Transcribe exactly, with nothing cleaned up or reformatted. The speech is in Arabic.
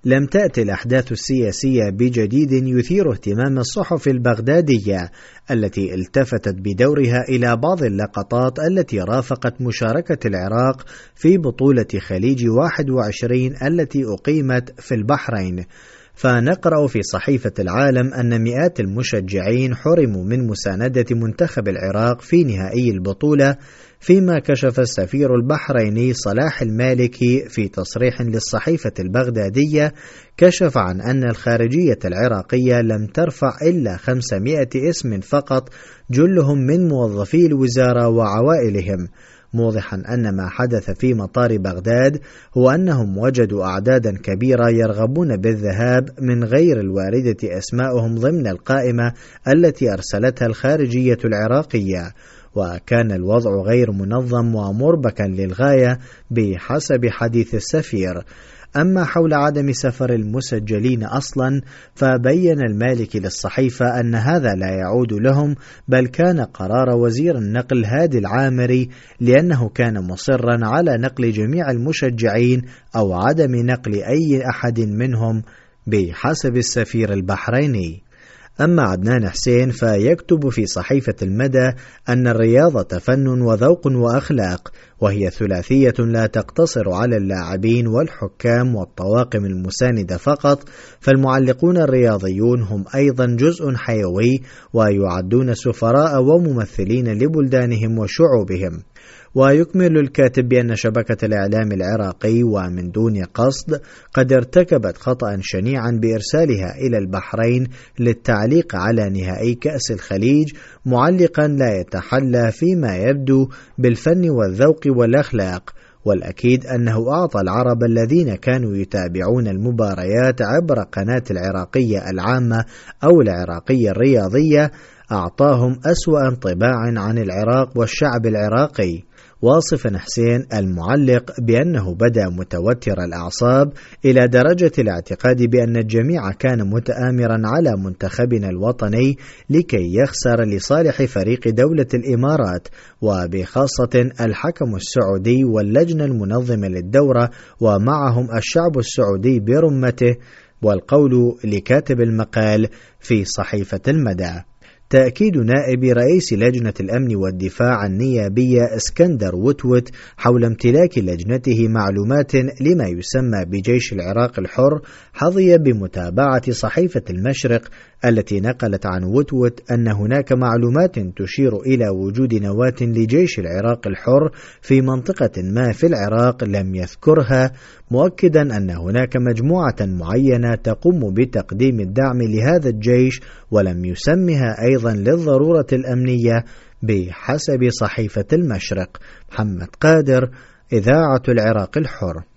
لم تأتي الأحداث السياسية بجديد يثير اهتمام الصحف البغدادية التي التفتت بدورها إلى بعض اللقطات التي رافقت مشاركة العراق في بطولة خليج واحد وعشرين التي أقيمت في البحرين. فنقرأ في صحيفة العالم أن مئات المشجعين حرموا من مساندة منتخب العراق في نهائي البطولة، فيما كشف السفير البحريني صلاح المالكي في تصريح للصحيفة البغدادية كشف عن أن الخارجية العراقية لم ترفع إلا خمسمائة اسم فقط، جلهم من موظفي الوزارة وعوائلهم، موضحا أن ما حدث في مطار بغداد هو أنهم وجدوا أعدادا كبيرة يرغبون بالذهاب من غير الواردة أسماءهم ضمن القائمة التي أرسلتها الخارجية العراقية، وكان الوضع غير منظم ومربكا للغاية بحسب حديث السفير. أما حول عدم سفر المسجلين أصلا، فبين المالكي للصحيفة أن هذا لا يعود لهم، بل كان قرار وزير النقل هادي العامري، لأنه كان مصرا على نقل جميع المشجعين أو عدم نقل أي أحد منهم بحسب السفير البحريني. أما عدنان حسين فيكتب في صحيفة المدى أن الرياضة فن وذوق وأخلاق، وهي ثلاثية لا تقتصر على اللاعبين والحكام والطواقم المساندة فقط، فالمعلقون الرياضيون هم أيضا جزء حيوي ويعدون سفراء وممثلين لبلدانهم وشعوبهم. ويكمل الكاتب بأن شبكة الإعلام العراقي ومن دون قصد قد ارتكبت خطأ شنيعا بإرسالها إلى البحرين للتعليق على نهائي كأس الخليج، معلقا لا يتحلى فيما يبدو بالفن والذوق والأخلاق. والأكيد أنه أعطى العرب الذين كانوا يتابعون المباريات عبر قناة العراقية العامة أو العراقية الرياضية، أعطاهم أسوأ انطباع عن العراق والشعب العراقي، واصفا حسين المعلق بأنه بدأ متوتر الأعصاب إلى درجة الاعتقاد بأن الجميع كان متآمرا على منتخبنا الوطني لكي يخسر لصالح فريق دولة الإمارات، وبخاصة الحكم السعودي واللجنة المنظمة للدورة ومعهم الشعب السعودي برمته. والقول لكاتب المقال في صحيفة المدى. تأكيد نائب رئيس لجنة الأمن والدفاع النيابية اسكندر وتوت حول امتلاك لجنته معلومات لما يسمى بجيش العراق الحر حظي بمتابعة صحيفة المشرق التي نقلت عن وتوت أن هناك معلومات تشير إلى وجود نواة لجيش العراق الحر في منطقة ما في العراق لم يذكرها، مؤكدا أن هناك مجموعة معينة تقوم بتقديم الدعم لهذا الجيش، ولم يسمها أيضا للضرورة الأمنية بحسب صحيفة المشرق. محمد قادر، إذاعة العراق الحر.